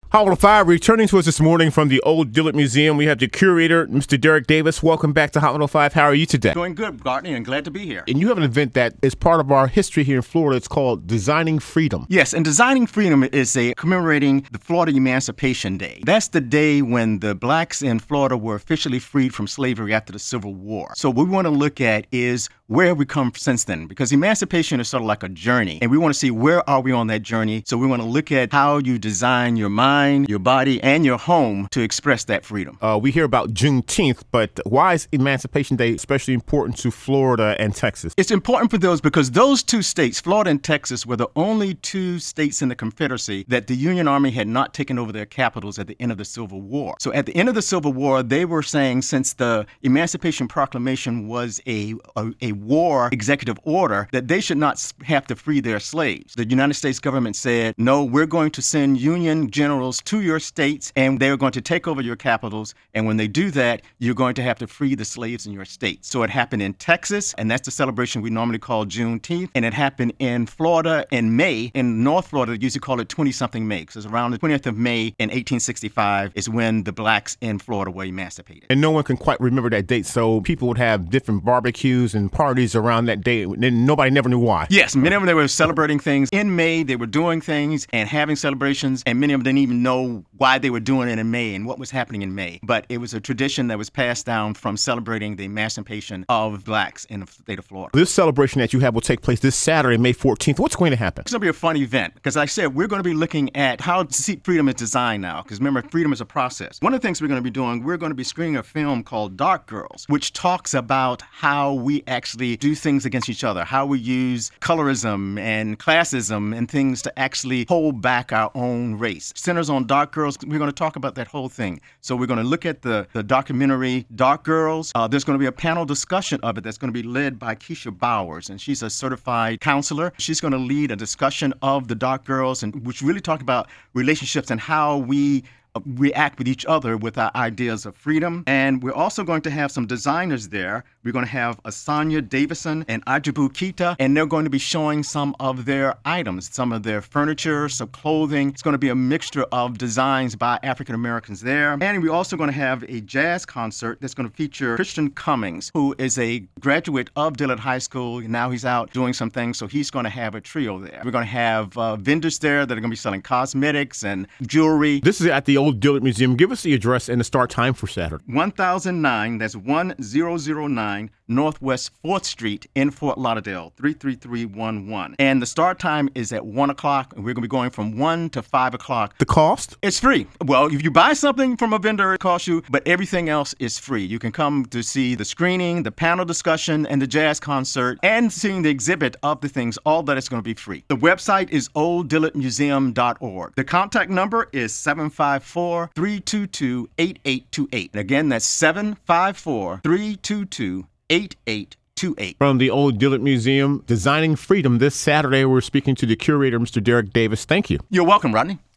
Hall of Five returning to us this morning from the Old Dillard Museum. We have the curator, Mr. Derek Davis. Welcome back to Hall of Five. How are you today? Doing good, Gartney, and glad to be here. And you have an event that is part of our history here in Florida. It's called Designing Freedom. Yes, and Designing Freedom is commemorating the Florida Emancipation Day. That's the day when the blacks in Florida were officially freed from slavery after the Civil War. So what we want to look at is where have we come since then? Because emancipation is sort of like a journey, and we want to see where are we on that journey. So we want to look at how you design your mind, your body, and your home to express that freedom. We hear about Juneteenth, but why is Emancipation Day especially important to Florida and Texas? It's important for those because those two states, Florida and Texas, were the only two states in the Confederacy that the Union Army had not taken over their capitals at the end of the Civil War. So at the end of the Civil War, they were saying since the Emancipation Proclamation was a war executive order, that they should not have to free their slaves. The United States government said, no, we're going to send Union generals to your states, and they're going to take over your capitals. And when they do that, you're going to have to free the slaves in your state. So it happened in Texas, and that's the celebration we normally call Juneteenth. And it happened in Florida in May. In North Florida, they usually call it 20-something May, because around the 20th of May in 1865 is when the blacks in Florida were emancipated. And no one can quite remember that date, so people would have different barbecues and parties around that date, and nobody never knew why. Yes, many of them, they were celebrating things. In May, they were doing things and having celebrations, and many of them didn't even know why they were doing it in May and what was happening in May. But it was a tradition that was passed down from celebrating the emancipation of blacks in the state of Florida. This celebration that you have will take place this Saturday, May 14th. What's going to happen? It's going to be a fun event because, like I said, we're going to be looking at how freedom is designed now, because remember, freedom is a process. One of the things we're going to be doing, we're going to be screening a film called Dark Girls, which talks about how we actually do things against each other, how we use colorism and classism and things to actually hold back our own race. Centers on Dark Girls, we're going to talk about that whole thing. So we're going to look at the documentary Dark Girls. There's going to be a panel discussion of it that's going to be led by Keisha Bowers, and she's a certified counselor. She's going to lead a discussion of the Dark Girls, and which really talk about relationships and how we react with each other with our ideas of freedom. And we're also going to have some designers there. We're going to have Asanya Davison and Ajibu Kita, and they're going to be showing some of their items, some of their furniture, some clothing. It's going to be a mixture of designs by African Americans there. And we're also going to have a jazz concert that's going to feature Christian Cummings, who is a graduate of Dillard High School. Now he's out doing some things, so he's going to have a trio there. We're going to have vendors there that are going to be selling cosmetics and jewelry. This is at the Old Dillard Museum. Give us the address and the start time for Saturday. 1009, that's 1009 Northwest 4th Street in Fort Lauderdale, 33311. And the start time is at 1 o'clock, and we're going to be going from 1 to 5 o'clock. The cost? It's free. Well, if you buy something from a vendor, it costs you, but everything else is free. You can come to see the screening, the panel discussion, and the jazz concert, and seeing the exhibit of the things. All that is going to be free. The website is olddillardmuseum.org. The contact number is 754-322-8828. Again, that's 754-322-8828. From the Old Dillard Museum, Designing Freedom this Saturday. We're speaking to the curator, Mr. Derek Davis. Thank you. You're welcome, Rodney.